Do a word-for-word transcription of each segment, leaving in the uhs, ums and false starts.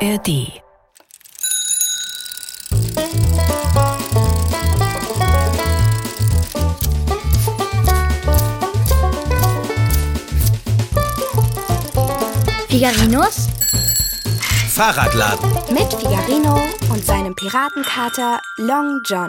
R D. Figarinos Fahrradladen mit Figarino und seinem Piratenkater Long John.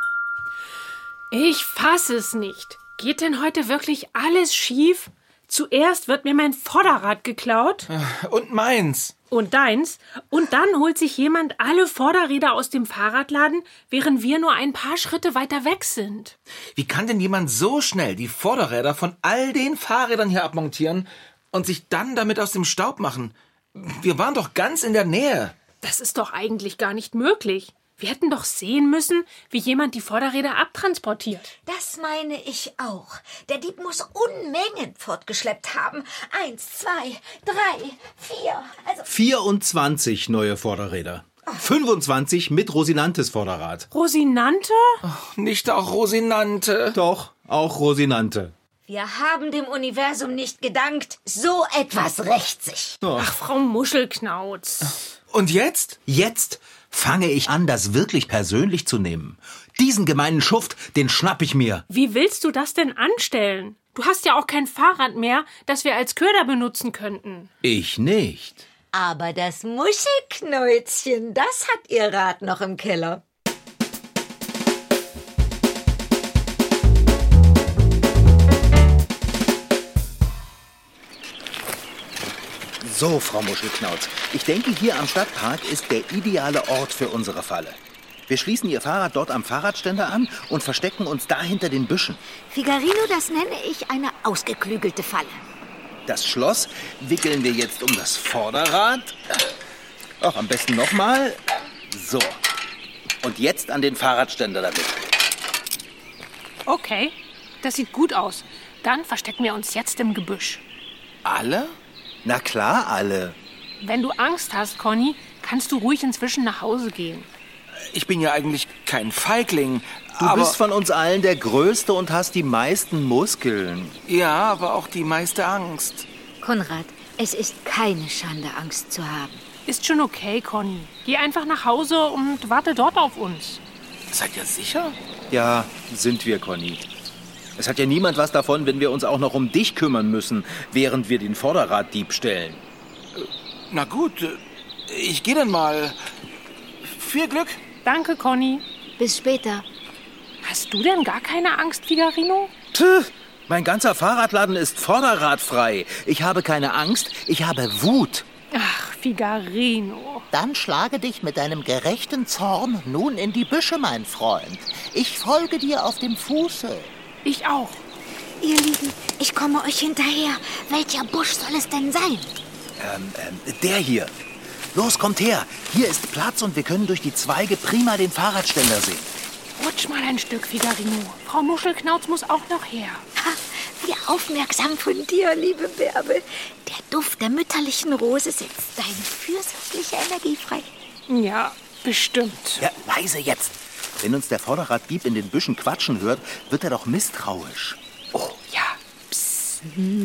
Ich fasse es nicht. Geht denn heute wirklich alles schief? Zuerst wird mir mein Vorderrad geklaut. und meins. Und deins. Und dann holt sich jemand alle Vorderräder aus dem Fahrradladen, während wir nur ein paar Schritte weiter weg sind. Wie kann denn jemand so schnell die Vorderräder von all den Fahrrädern hier abmontieren und sich dann damit aus dem Staub machen? Wir waren doch ganz in der Nähe. Das ist doch eigentlich gar nicht möglich. Wir hätten doch sehen müssen, wie jemand die Vorderräder abtransportiert. Das meine ich auch. Der Dieb muss Unmengen fortgeschleppt haben. Eins, zwei, drei, vier. Also vierundzwanzig neue Vorderräder. fünfundzwanzig mit Rosinantes Vorderrad. Rosinante? Nicht auch Rosinante. Doch, auch Rosinante. wir haben dem Universum nicht gedankt. So etwas rächt sich. Ach, Frau Muschelknauz. Und jetzt? Jetzt fange ich an, das wirklich persönlich zu nehmen. Diesen gemeinen Schuft, den schnapp ich mir. Wie willst du das denn anstellen? Du hast ja auch kein Fahrrad mehr, das wir als Köder benutzen könnten. Ich nicht. Aber das Muschelknäuzchen, das hat ihr Rad noch im Keller. So, Frau Muschelknauz, ich denke, hier am Stadtpark ist der ideale Ort für unsere Falle. Wir schließen Ihr Fahrrad dort am Fahrradständer an und verstecken uns da hinter den Büschen. Figarino, das nenne ich eine ausgeklügelte Falle. Das Schloss wickeln wir jetzt um das Vorderrad. Ach, am besten nochmal. So. Und jetzt an den Fahrradständer damit. Okay, das sieht gut aus. Dann verstecken wir uns jetzt im Gebüsch. Alle? Na klar, alle. Wenn du Angst hast, Conny, kannst du ruhig inzwischen nach Hause gehen. Ich bin ja eigentlich kein Feigling. Du aber bist von uns allen der Größte und hast die meisten Muskeln. Ja, aber auch die meiste Angst. Konrad, es ist keine Schande, Angst zu haben. Ist schon okay, Conny. Geh einfach nach Hause und warte dort auf uns. Seid ihr sicher? Ja, sind wir, Conny. Es hat ja niemand was davon, wenn wir uns auch noch um dich kümmern müssen, während wir den Vorderraddieb stellen. Na gut, ich gehe dann mal. Viel Glück. Danke, Conny. Bis später. Hast du denn gar keine Angst, Figarino? Tch, mein ganzer Fahrradladen ist vorderradfrei. Ich habe keine Angst, ich habe Wut. Ach, Figarino. Dann schlage dich mit deinem gerechten Zorn nun in die Büsche, mein Freund. Ich folge dir auf dem Fuße. Ich auch. Ihr Lieben, ich komme euch hinterher. Welcher Busch soll es denn sein? Ähm, ähm, der hier. Los, kommt her. Hier ist Platz und wir können durch die Zweige prima den Fahrradständer sehen. Rutsch mal ein Stück, Figarino. Frau Muschelknauz muss auch noch her. Ha, wie aufmerksam von dir, liebe Bärbel. Der Duft der mütterlichen Rose setzt deine fürsorgliche Energie frei. Ja, bestimmt. Ja, leise jetzt. Wenn uns der Vorderraddieb in den Büschen quatschen hört, wird er doch misstrauisch. Oh, ja. Psst.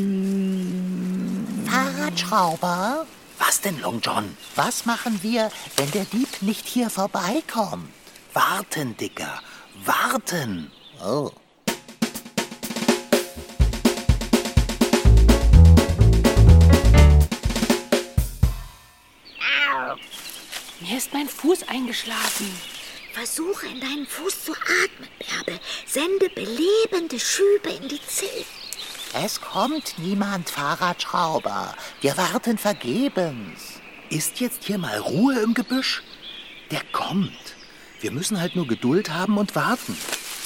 Fahrradschrauber, Was denn, Long John? was machen wir, wenn der Dieb nicht hier vorbeikommt? Warten, Dicker. Warten. Oh. Mir ist mein Fuß eingeschlafen. Versuche in deinen Fuß zu atmen, Bärbel. Sende belebende Schübe in die Zellen. Es kommt niemand, Fahrradschrauber. Wir warten vergebens. Ist jetzt hier mal Ruhe im Gebüsch? Der kommt. Wir müssen halt nur Geduld haben und warten.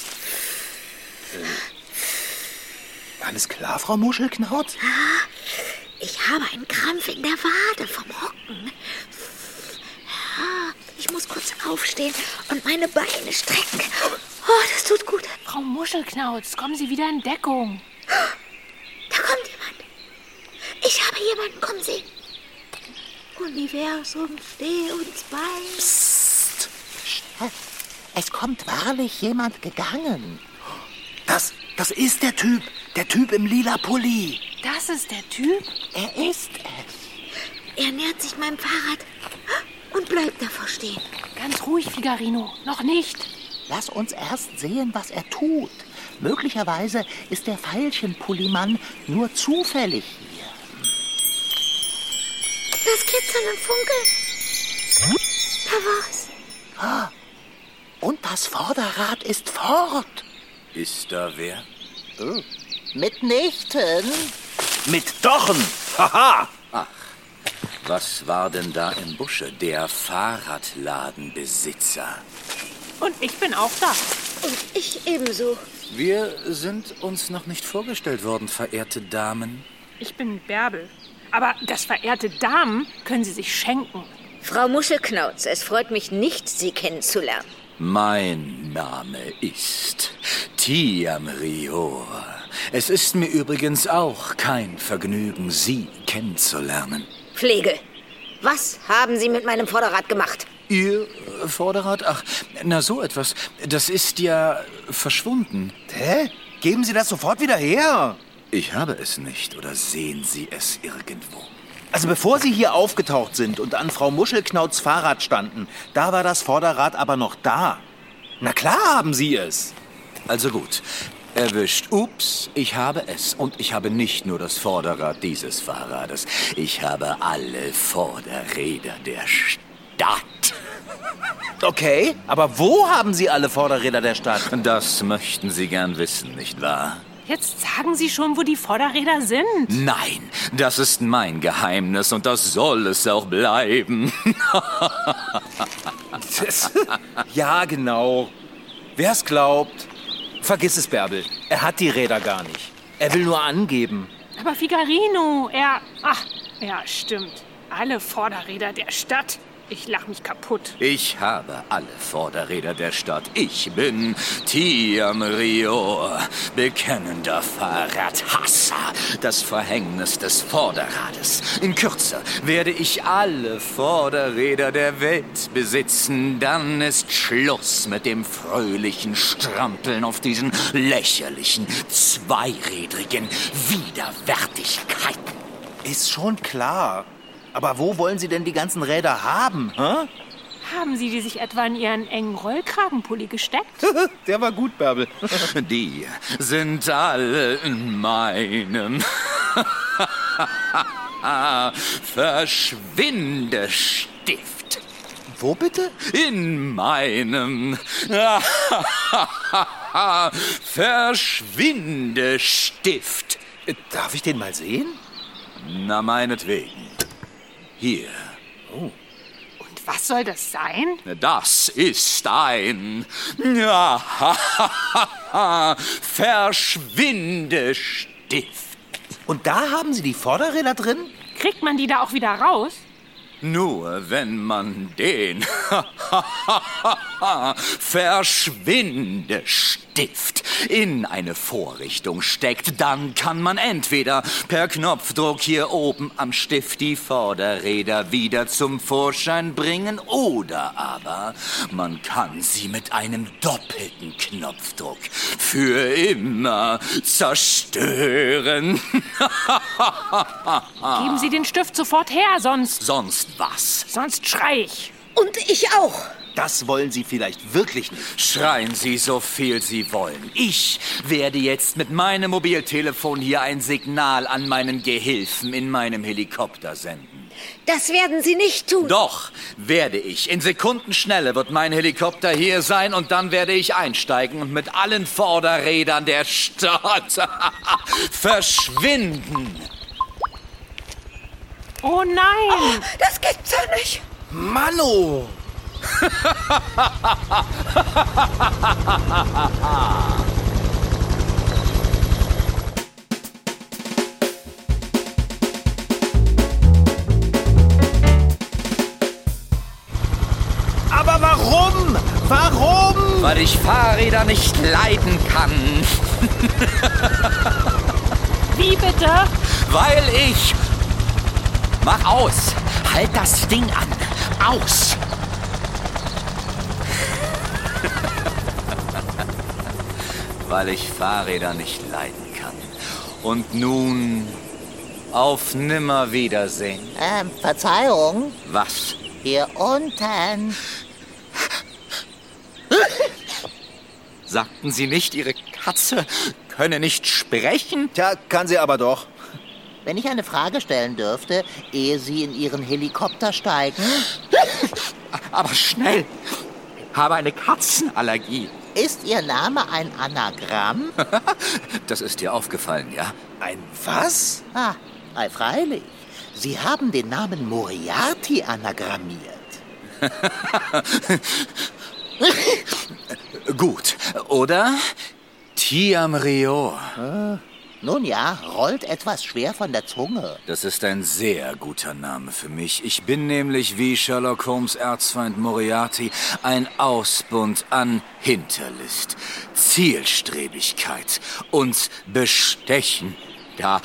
Äh, alles klar, Frau Muschelknauz? Ich habe einen Krampf in der Wade vom Hocken. Ja, ich muss kurz aufstehen und meine Beine strecken. Oh, das tut gut. Frau Muschelknauz, kommen Sie wieder in Deckung. Da kommt jemand. Ich habe jemanden kommen sehen. Universum, steh uns bei. Psst. Es kommt wahrlich jemand gegangen. Das, das ist der Typ. Der Typ im lila Pulli. Das ist der Typ? Er ist es. Er nähert sich meinem Fahrrad. und bleibt davor stehen. Ganz ruhig, Figarino. Noch nicht. Lass uns erst sehen, was er tut. Möglicherweise ist der Veilchenpullimann nur zufällig hier. Das Glitzern und Funkeln. Da war's. Und das Vorderrad ist fort. Ist da wer? Oh. Mitnichten. Mit Dochen! Haha! Was war denn da im Busche? Der Fahrradladenbesitzer. Und ich bin auch da. Und ich ebenso. Wir sind uns noch nicht vorgestellt worden, verehrte Damen. Ich bin Bärbel. Aber das verehrte Damen können Sie sich schenken. Frau Muschelknauz, es freut mich nicht, Sie kennenzulernen. Mein Name ist Tiamrior. Es ist mir übrigens auch kein Vergnügen, Sie kennenzulernen. Pflege, was haben Sie mit meinem Vorderrad gemacht? Ihr Vorderrad? Ach, na so etwas. Das ist ja verschwunden. Hä? Geben Sie das sofort wieder her! Ich habe es nicht, oder sehen Sie es irgendwo? Also bevor Sie hier aufgetaucht sind und an Frau Muschelknauts Fahrrad standen, da war das Vorderrad aber noch da. Na klar haben Sie es. Also gut. Erwischt. Ups, ich habe es. Und ich habe nicht nur das Vorderrad dieses Fahrrades. Ich habe alle Vorderräder der Stadt. Okay, aber wo haben Sie alle Vorderräder der Stadt? Das möchten Sie gern wissen, nicht wahr? Jetzt sagen Sie schon, wo die Vorderräder sind. Nein, das ist mein Geheimnis und das soll es auch bleiben. Das, ja, genau. Wer es glaubt, vergiss es, Bärbel. Er hat die Räder gar nicht. Er will nur angeben. Aber Figarino, er... Ach, ja, stimmt. Alle Vorderräder der Stadt. Ich lach mich kaputt. Ich habe alle Vorderräder der Stadt. Ich bin Tiamrior, bekennender Fahrradhasser, das Verhängnis des Vorderrades. In Kürze werde ich alle Vorderräder der Welt besitzen. Dann ist Schluss mit dem fröhlichen Strampeln auf diesen lächerlichen, zweirädrigen Widerwärtigkeiten. Ist schon klar. Aber wo wollen Sie denn die ganzen Räder haben? Hä? Haben Sie die sich etwa in Ihren engen Rollkragenpulli gesteckt? Der war gut, Bärbel. Die sind alle in meinem Verschwindestift. Wo bitte? In meinem Verschwindestift. Darf ich den mal sehen? Na, meinetwegen. Hier. Oh. Und was soll das sein? Das ist ein Verschwindestift. Und da haben Sie die Vorderräder drin? Kriegt man die da auch wieder raus? Nur wenn man den Verschwindestift in eine Vorrichtung steckt, dann kann man entweder per Knopfdruck hier oben am Stift die Vorderräder wieder zum Vorschein bringen oder aber man kann sie mit einem doppelten Knopfdruck für immer zerstören. Geben Sie den Stift sofort her, sonst... Sonst was? Sonst schrei ich. Und ich auch. Das wollen Sie vielleicht wirklich nicht. Schreien Sie so viel Sie wollen. Ich werde jetzt mit meinem Mobiltelefon hier ein Signal an meinen Gehilfen in meinem Helikopter senden. Das werden Sie nicht tun. Doch, werde ich. In Sekundenschnelle wird mein Helikopter hier sein und dann werde ich einsteigen und mit allen Vorderrädern der Stadt verschwinden. Oh nein! Oh, das gibt's doch nicht. Mano! Aber warum? Warum? Weil ich Fahrräder nicht leiden kann. Wie bitte? Weil ich... Mach aus! Halt das Ding an! Aus! Weil ich Fahrräder nicht leiden kann. Und nun auf Nimmerwiedersehen. Ähm, Verzeihung. Was? Hier unten. Sagten Sie nicht, Ihre Katze könne nicht sprechen? Tja, kann sie aber doch. Wenn ich eine Frage stellen dürfte, ehe Sie in Ihren Helikopter steigen. Aber schnell! Habe eine Katzenallergie. Ist Ihr Name ein Anagramm? Das ist dir aufgefallen, ja? Ein was? Ah, ei, freilich. Sie haben den Namen Moriarty anagrammiert. Gut, oder? Tiamrior. Nun ja, rollt etwas schwer von der Zunge. Das ist ein sehr guter Name für mich. Ich bin nämlich wie Sherlock Holmes' Erzfeind Moriarty ein Ausbund an Hinterlist, Zielstrebigkeit und Bestechen. Ja,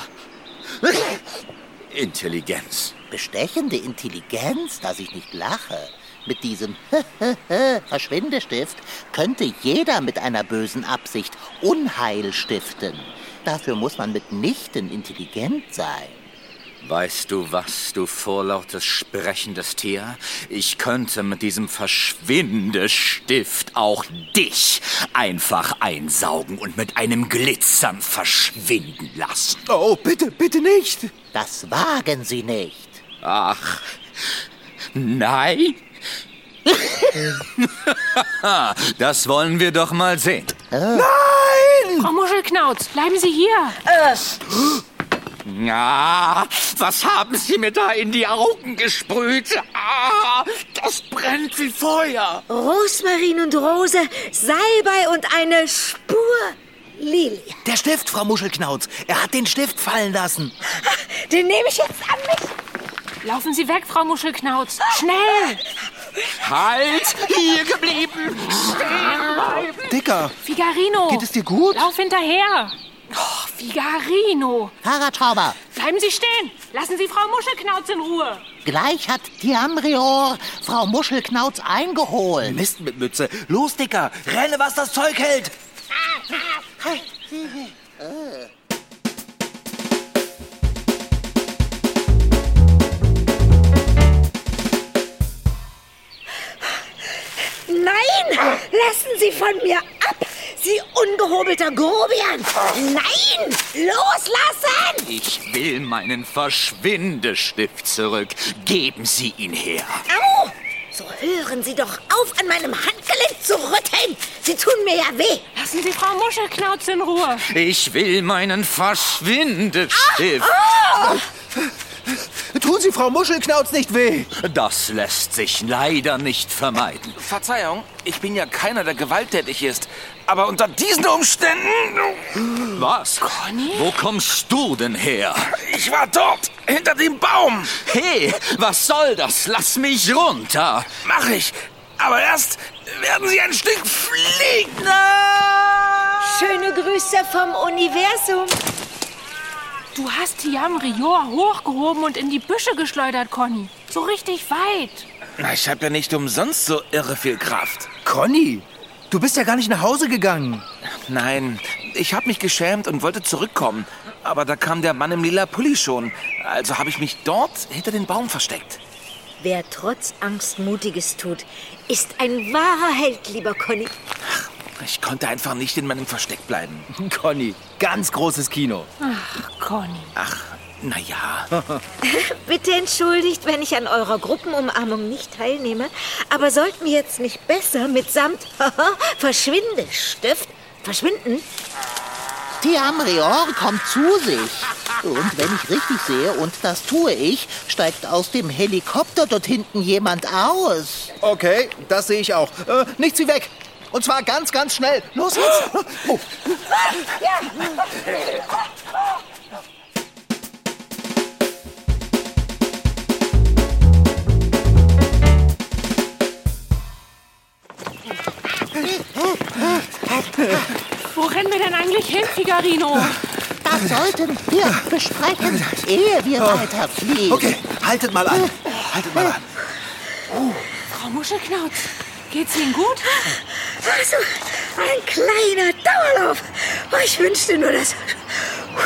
Intelligenz. Bestechende Intelligenz, dass ich nicht lache. Mit diesem Verschwindestift könnte jeder mit einer bösen Absicht Unheil stiften. Dafür muss man mitnichten intelligent sein. Weißt du was, du vorlautes, sprechendes Tier? Ich könnte mit diesem Verschwindestift auch dich einfach einsaugen und mit einem Glitzern verschwinden lassen. Oh, bitte, bitte nicht. Das wagen Sie nicht. Ach, nein? Das wollen wir doch mal sehen. Frau Muschelknauz, bleiben Sie hier. Ja, was haben Sie mir da in die Augen gesprüht? Ah, das brennt wie Feuer. Rosmarin und Rose, Salbei und eine Spur Lilie. Der Stift, Frau Muschelknauz. Er hat den Stift fallen lassen. Den nehme ich jetzt an mich. Laufen Sie weg, Frau Muschelknauz. Schnell! Halt, hier geblieben. Stehen bleiben. Dicker, Figarino! geht es dir gut? Lauf hinterher! Oh, Figarino! Fahrradschrauber, Bleiben Sie stehen! Lassen Sie Frau Muschelknauz in Ruhe! gleich hat Tiamrior Frau Muschelknauz eingeholt. Mist mit Mütze. Los, Dicker, renne, was das Zeug hält. Nein, lassen Sie von mir ab, Sie ungehobelter Grobian. Nein, loslassen. Ich will meinen Verschwindestift zurück. Geben Sie ihn her. Au, so hören Sie doch auf, an meinem Handgelenk zu rütteln. Sie tun mir ja weh. Lassen Sie Frau Muschelknauz in Ruhe! Ich will meinen Verschwindestift. Tun Sie Frau Muschelknauz nicht weh. Das lässt sich leider nicht vermeiden. Verzeihung, ich bin ja keiner, der gewalttätig ist. Aber unter diesen Umständen... Was? Conny? Wo kommst du denn her? Ich war dort, hinter dem Baum. Hey, was soll das? Lass mich runter. Mach ich. Aber erst werden Sie ein Stück fliegen. Schöne Grüße vom Universum. Du hast Tiamrior hochgehoben und in die Büsche geschleudert, Conny. So richtig weit. Na, ich habe ja nicht umsonst so irre viel Kraft. Conny, du bist ja gar nicht nach Hause gegangen. Nein, ich habe mich geschämt und wollte zurückkommen. Aber da kam der Mann im lila Pulli schon. Also habe ich mich dort hinter den Baum versteckt. Wer trotz Angst Mutiges tut, ist ein wahrer Held, lieber Conny. Ich konnte einfach nicht in meinem Versteck bleiben. Conny, ganz großes Kino. Ach, Conny. Ach, na ja. Bitte entschuldigt, wenn ich an eurer Gruppenumarmung nicht teilnehme, aber sollten wir jetzt nicht besser mitsamt Verschwindestift verschwinden? Tiamrior kommt zu sich. Und wenn ich richtig sehe, und das tue ich, steigt aus dem Helikopter dort hinten jemand aus. Okay, das sehe ich auch. Äh, nichts wie weg. Und zwar ganz, ganz schnell. Los jetzt. Oh. Wo rennen wir denn eigentlich hin, Figarino? Das sollten wir besprechen, ehe wir weiterfliegen. Okay, haltet mal an. Haltet mal an. Frau Muschelknauz, geht's Ihnen gut? Also, ein kleiner Dauerlauf. Oh, ich wünschte nur, das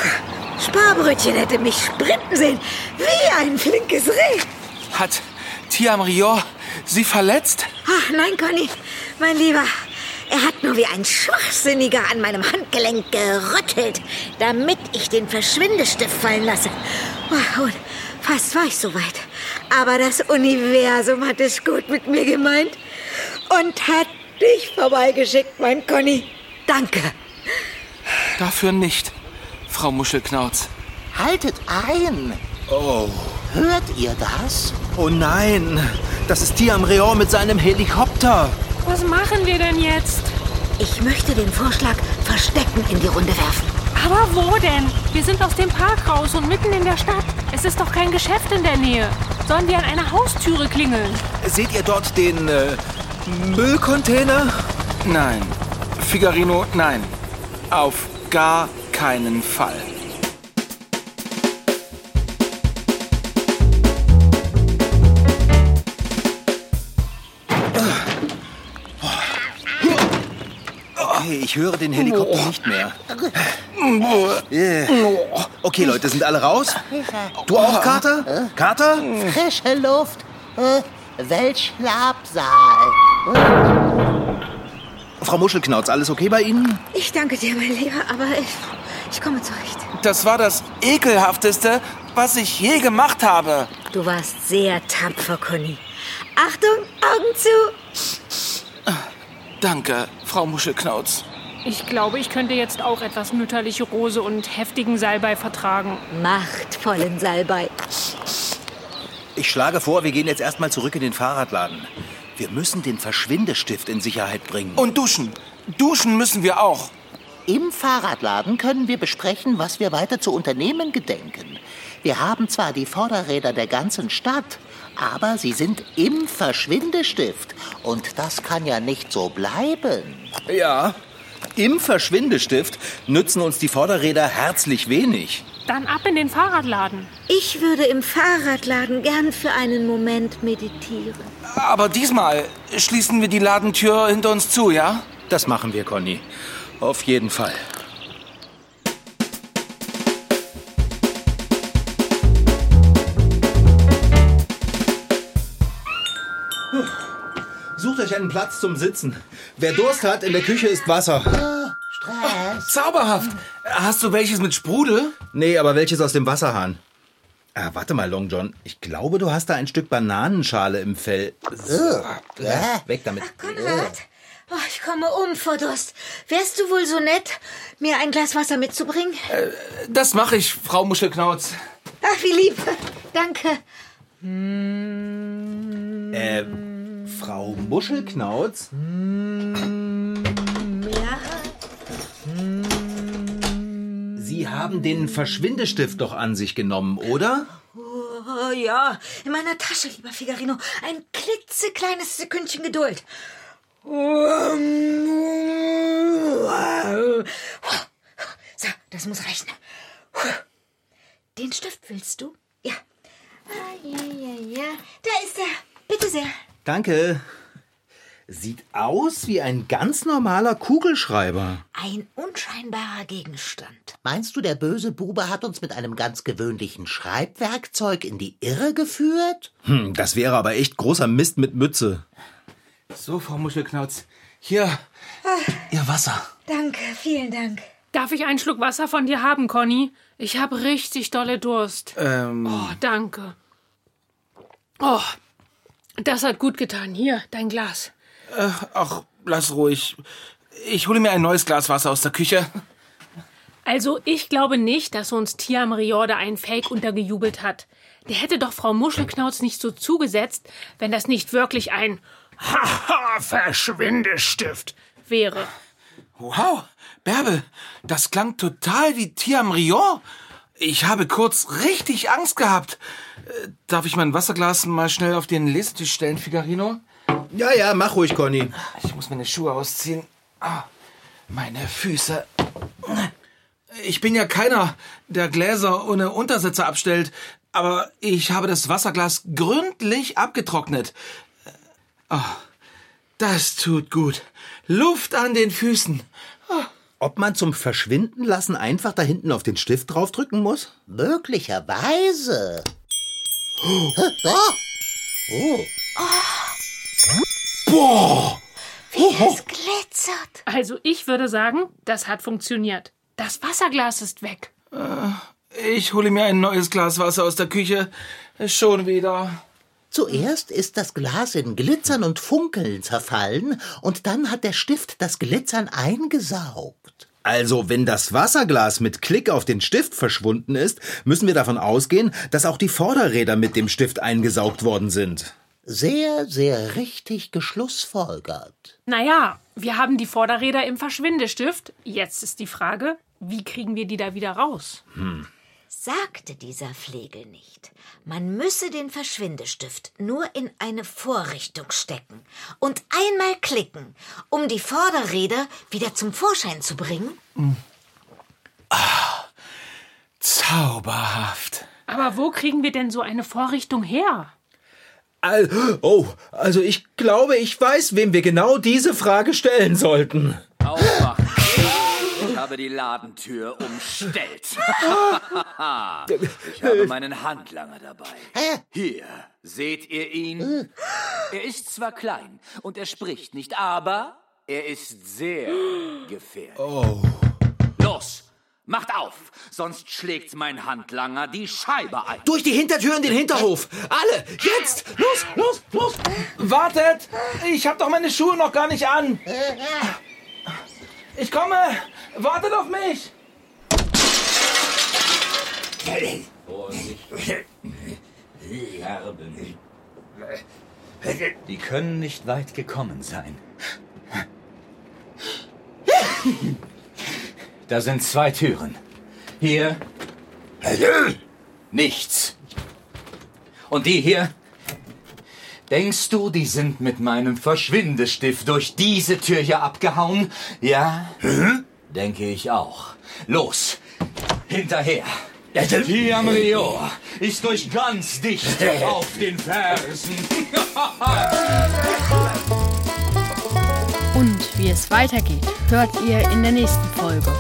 Sparbrötchen hätte mich sprinten sehen, wie ein flinkes Reh. Hat Tiam Rior Sie verletzt? Ach, nein, Conny, mein Lieber. Er hat nur wie ein Schwachsinniger an meinem Handgelenk gerüttelt, damit ich den Verschwindestift fallen lasse. Und fast war ich soweit. Aber das Universum hat es gut mit mir gemeint und hat dich vorbeigeschickt, mein Conny. Danke. Dafür nicht, Frau Muschelknauz. Haltet ein! Oh. Hört ihr das? Oh nein, das ist Tiam Rior mit seinem Helikopter. Was machen wir denn jetzt? Ich möchte den Vorschlag Verstecken in die Runde werfen. Aber wo denn? Wir sind aus dem Park raus und mitten in der Stadt. Es ist doch kein Geschäft in der Nähe. Sollen wir an einer Haustüre klingeln? Seht ihr dort den äh, Müllcontainer? Nein, Figarino, nein. Auf gar keinen Fall. Okay, ich höre den Helikopter nicht mehr. Yeah. Okay, Leute, sind alle raus? Du auch, Kater? Kater? Frische Luft. Äh, welch Schlafsaal. Frau Muschelknauz, alles okay bei Ihnen? Ich danke dir, mein Lieber, aber ich, ich komme zurecht. Das war das Ekelhafteste, was ich je gemacht habe. Du warst sehr tapfer, Conny. Achtung, Augen zu. Danke, Frau Muschelknauz. Ich glaube, ich könnte jetzt auch etwas mütterliche Rose und heftigen Salbei vertragen. Machtvollen Salbei. Ich schlage vor, wir gehen jetzt erstmal zurück in den Fahrradladen. Wir müssen den Verschwindestift in Sicherheit bringen. Und duschen. Duschen müssen wir auch. Im Fahrradladen können wir besprechen, was wir weiter zu unternehmen gedenken. Wir haben zwar die Vorderräder der ganzen Stadt, aber sie sind im Verschwindestift. Und das kann ja nicht so bleiben. Ja, im Verschwindestift nützen uns die Vorderräder herzlich wenig. Dann ab in den Fahrradladen. Ich würde im Fahrradladen gern für einen Moment meditieren. Aber diesmal schließen wir die Ladentür hinter uns zu, ja? Das machen wir, Conny. Auf jeden Fall. Sucht euch einen Platz zum Sitzen. Wer Durst hat, in der Küche ist Wasser. Oh, Stress. Zauberhaft. Hast du welches mit Sprudel? Nee, aber welches aus dem Wasserhahn? Ah, warte mal, Long John. Ich glaube, du hast da ein Stück Bananenschale im Fell. So. Ja, weg damit. Ach, Konrad, oh, ich komme um vor Durst. Wärst du wohl so nett, mir ein Glas Wasser mitzubringen? Äh, das mache ich, Frau Muschelknauz. Ach, wie lieb. Danke. Äh, Frau Muschelknauz? Ja? Sie haben den Verschwindestift doch an sich genommen, oder? Oh, ja, in meiner Tasche, lieber Figarino. Ein klitzekleines Sekündchen Geduld. So, das muss reichen. Den Stift willst du? Ja. Ah, ja, ja, ja. Da ist er. Bitte sehr. Danke. Sieht aus wie ein ganz normaler Kugelschreiber. Ein unscheinbarer Gegenstand. Meinst du, der böse Bube hat uns mit einem ganz gewöhnlichen Schreibwerkzeug in die Irre geführt? Hm, das wäre aber echt großer Mist mit Mütze. So, Frau Muschelknauz. Hier, Ihr Wasser. Danke, vielen Dank. Darf ich einen Schluck Wasser von dir haben, Conny? Ich habe richtig dolle Durst. Ähm... Oh, danke. Oh, das hat gut getan. Hier, dein Glas. Äh, ach, lass ruhig. Ich hole mir ein neues Glas Wasser aus der Küche. Also, ich glaube nicht, dass uns Tiam Rior da einen Fake untergejubelt hat. Der hätte doch Frau Muschelknauz nicht so zugesetzt, wenn das nicht wirklich ein Haha-Verschwindestift wäre. Wow, Bärbel, das klang total wie Tiam Rior. Ich habe kurz richtig Angst gehabt. Äh, darf ich mein Wasserglas mal schnell auf den Lesetisch stellen, Figarino? Ja, ja, mach ruhig, Conny. Ich muss meine Schuhe ausziehen. Ah, meine Füße. Ich bin ja keiner, der Gläser ohne Untersetzer abstellt, aber ich habe das Wasserglas gründlich abgetrocknet. Oh, das tut gut. Luft an den Füßen. Oh. Ob man zum Verschwinden lassen einfach da hinten auf den Stift draufdrücken muss? Möglicherweise. Oh. Oh. Boah! Wie es glitzert. Also ich würde sagen, das hat funktioniert. Das Wasserglas ist weg. Ich hole mir ein neues Glas Wasser aus der Küche. Schon wieder. Zuerst ist das Glas in Glitzern und Funkeln zerfallen und dann hat der Stift das Glitzern eingesaugt. Also, wenn das Wasserglas mit Klick auf den Stift verschwunden ist, müssen wir davon ausgehen, dass auch die Vorderräder mit dem Stift eingesaugt worden sind. Sehr, sehr richtig geschlussfolgert. Naja, wir haben die Vorderräder im Verschwindestift. Jetzt ist die Frage, wie kriegen wir die da wieder raus? Hm. Sagte dieser Flegel nicht, man müsse den Verschwindestift nur in eine Vorrichtung stecken und einmal klicken, um die Vorderräder wieder zum Vorschein zu bringen? Ah, zauberhaft. Aber wo kriegen wir denn so eine Vorrichtung her? Al- oh, also ich glaube, ich weiß, wem wir genau diese Frage stellen sollten. Aufwachen. Ich habe die Ladentür umstellt. Ich habe meinen Handlanger dabei. Hier, seht ihr ihn? Er ist zwar klein und er spricht nicht, aber er ist sehr gefährlich. Oh. Los, macht auf, sonst schlägt mein Handlanger die Scheibe ein. Durch die Hintertür in den Hinterhof. Alle, jetzt! Los, los, los! Wartet! Ich hab doch meine Schuhe noch gar nicht an. Ich komme! Wartet auf mich! Vorsicht. Die Erben. Die können nicht weit gekommen sein. Da sind zwei Türen. Hier nichts. Und die hier? Denkst du, die sind mit meinem Verschwindestift durch diese Tür hier abgehauen? Ja? Hm? Denke ich auch. Los, hinterher. Tiam Rior ist euch ganz dicht auf den Fersen. Und wie es weitergeht, hört ihr in der nächsten Folge.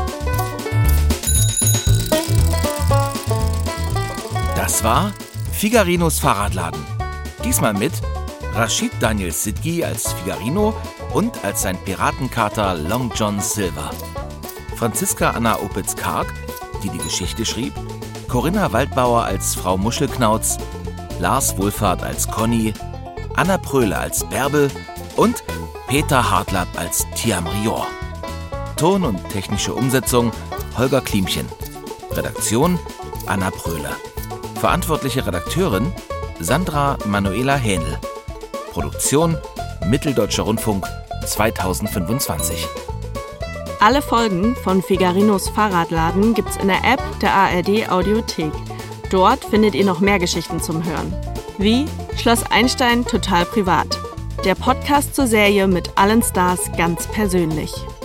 Das war Figarinos Fahrradladen. Diesmal mit Rashid Daniel Sidgi als Figarino und als sein Piratenkater Long John Silver. Franziska Anna Opitz-Karg, die die Geschichte schrieb, Corinna Waldbauer als Frau Muschelknauz, Lars Wohlfahrt als Conny, Anna Pröhle als Bärbel und Peter Hartlapp als Tiam Rior. Ton und technische Umsetzung Holger Klimchen. Redaktion Anna Pröhle. Verantwortliche Redakteurin Sandra Manuela Hähnel. Produktion Mitteldeutscher Rundfunk zweitausendfünfundzwanzig. Alle Folgen von Figarinos Fahrradladen gibt's in der App der A R D Audiothek. Dort findet ihr noch mehr Geschichten zum Hören. Wie Schloss Einstein total privat. Der Podcast zur Serie mit allen Stars ganz persönlich.